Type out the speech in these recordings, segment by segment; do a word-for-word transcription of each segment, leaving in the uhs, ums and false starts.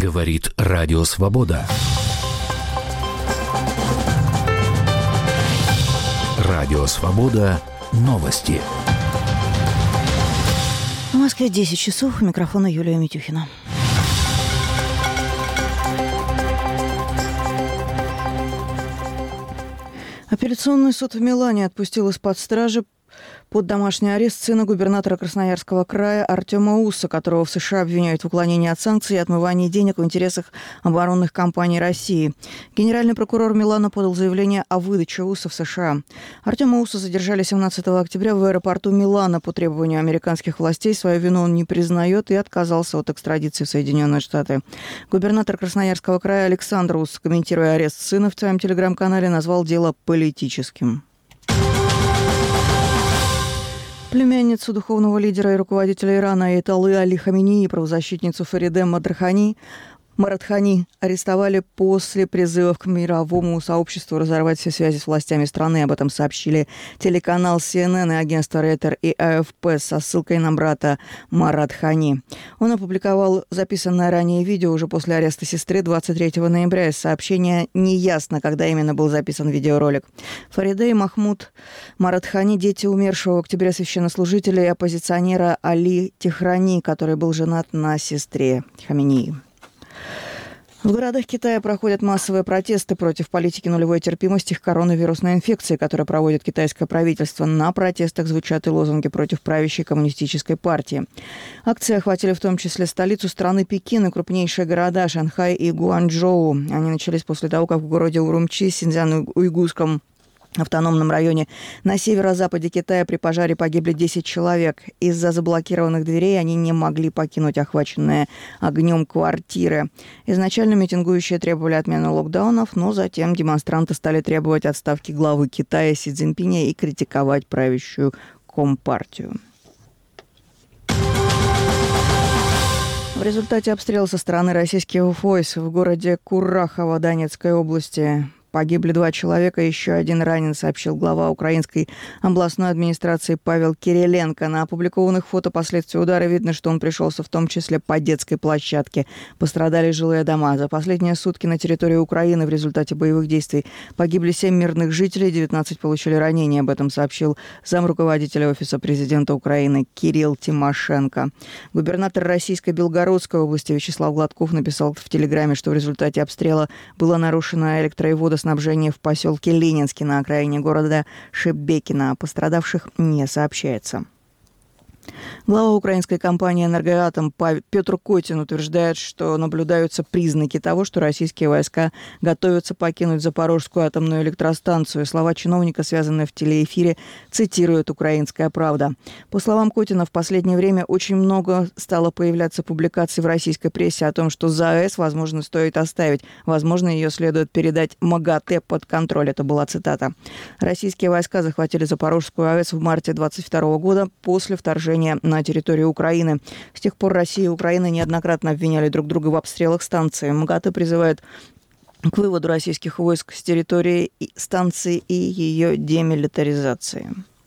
Говорит Радио Свобода. Радио Свобода. Новости. В Москве десять часов. У микрофона Юлия Митюхина. Апелляционный суд в Милане отпустил из-под стражи под домашний арест сына губернатора Красноярского края Артема Усса, которого в США обвиняют в уклонении от санкций и отмывании денег в интересах оборонных компаний России. Генеральный прокурор Милана подал заявление о выдаче Усса в США. Артема Усса задержали семнадцатого октября в аэропорту Милана по требованию американских властей. Свою вину он не признает и отказался от экстрадиции в Соединенные Штаты. Губернатор Красноярского края Александр Усс, комментируя арест сына в своем телеграм-канале, назвал дело политическим. Племянницу духовного лидера и руководителя Ирана Аятоллы Али Хаминеи и правозащитницу Фариде Марадхани Марадхани арестовали после призывов к мировому сообществу разорвать все связи с властями страны. Об этом сообщили телеканал Си Эн Эн и агентство Рейтер и А Эф Пи со ссылкой на брата Марадхани. Он опубликовал записанное ранее видео уже после ареста сестры двадцать третьего ноября. Из сообщения неясно, когда именно был записан видеоролик. Фариде и Махмуд Марадхани – дети умершего в октябре священнослужителя и оппозиционера Али Техрани, который был женат на сестре Хаминеи. В городах Китая проходят массовые протесты против политики нулевой терпимости к коронавирусной инфекции, которую проводит китайское правительство. На протестах звучат и лозунги против правящей коммунистической партии. Акции охватили в том числе столицу страны Пекин и крупнейшие города Шанхай и Гуанчжоу. Они начались после того, как в городе Урумчи, Синьцзян-Уйгурском автономном районе на северо-западе Китая при пожаре погибли десять человек. Из-за заблокированных дверей они не могли покинуть охваченные огнем квартиры. Изначально митингующие требовали отмены локдаунов, но затем демонстранты стали требовать отставки главы Китая Си Цзиньпиня и критиковать правящую Компартию. В результате обстрела со стороны российских войск в городе Курахово Донецкой области погибли два человека, еще один ранен, сообщил глава украинской областной администрации Павел Кириленко. На опубликованных фото последствий удара видно, что он пришелся в том числе по детской площадке. Пострадали жилые дома. За последние сутки на территории Украины в результате боевых действий погибли семь мирных жителей, девятнадцать получили ранения. Об этом сообщил замруководителя Офиса президента Украины Кирилл Тимошенко. Губернатор российской Белгородской области Вячеслав Гладков написал в Телеграме, что в результате обстрела было нарушено электро- и водоснабжение снабжение в поселке Ленинский на окраине города Шебекино. О пострадавших не сообщается. Глава украинской компании «Энергоатом» Петр Котин утверждает, что наблюдаются признаки того, что российские войска готовятся покинуть Запорожскую атомную электростанцию. Слова чиновника, связанные в телеэфире, цитирует «Украинская правда». По словам Котина, в последнее время очень много стало появляться публикаций в российской прессе о том, что ЗАЭС, возможно, стоит оставить. Возможно, ее следует передать МАГАТЭ под контроль. Это была цитата. Российские войска захватили Запорожскую АЭС в марте двадцать второго года после вторжения на территорию Украины. С тех пор Россия и Украина неоднократно обвиняли друг друга в обстрелах станции. МАГАТЭ призывает к выводу российских войск с территории станции и ее демилитаризации.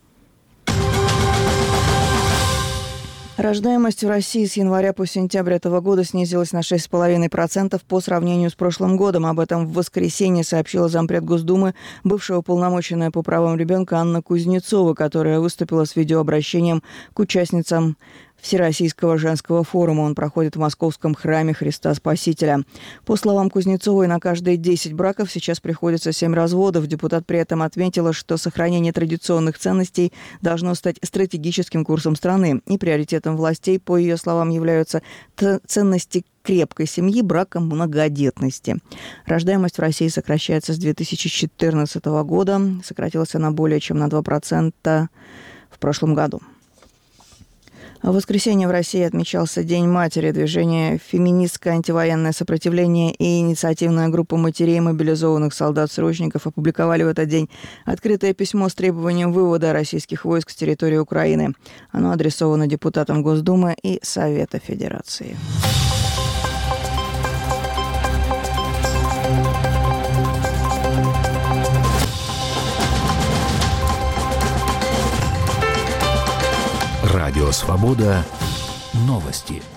Рождаемость в России с января по сентябрь этого года снизилась на шесть целых пять десятых процента по сравнению с прошлым годом. Об этом в воскресенье сообщила зампред Госдумы, бывшая уполномоченная по правам ребенка Анна Кузнецова, которая выступила с видеообращением к участницам Всероссийского женского форума. Он проходит в Московском храме Христа Спасителя. По словам Кузнецовой, на каждые десять браков сейчас приходится семь разводов. Депутат при этом отметила, что сохранение традиционных ценностей должно стать стратегическим курсом страны. И приоритетом властей, по ее словам, являются ценности крепкой семьи, брака, многодетности. Рождаемость в России сокращается с две тысячи четырнадцатого года. Сократилась она более чем на два процента в прошлом году. В воскресенье в России отмечался День матери. Движение «Феминистское антивоенное сопротивление» и инициативная группа матерей мобилизованных солдат-срочников опубликовали в этот день открытое письмо с требованием вывода российских войск с территории Украины. Оно адресовано депутатам Госдумы и Совета Федерации. Радио Свобода. Новости.